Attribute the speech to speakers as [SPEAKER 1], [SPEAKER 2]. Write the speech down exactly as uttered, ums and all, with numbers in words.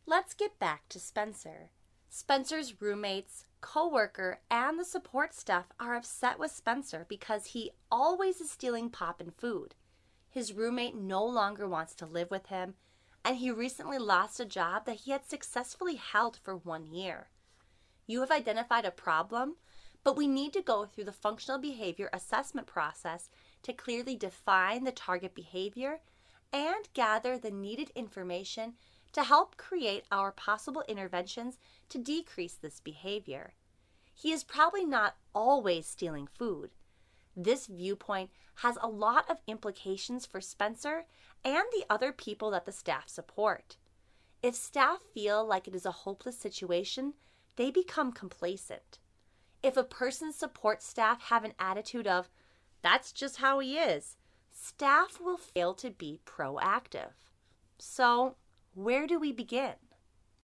[SPEAKER 1] Let's get back to Spencer. Spencer's roommates, co-worker, and the support staff are upset with Spencer because he always is stealing pop and food. His roommate no longer wants to live with him, and he recently lost a job that he had successfully held for one year. You have identified a problem, but we need to go through the functional behavior assessment process to clearly define the target behavior and gather the needed information to help create our possible interventions to decrease this behavior. He is probably not always stealing food. This viewpoint has a lot of implications for Spencer and the other people that the staff support. If staff feel like it is a hopeless situation, they become complacent. If a person's support staff have an attitude of, "That's just how he is," staff will fail to be proactive. So, where do we begin?